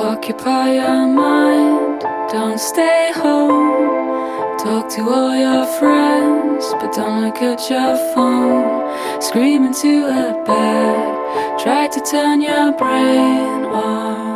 Occupy your mind, don't stay home. Talk to all your friends, but don't look at your phone. Scream into a bed, try to turn your brain on.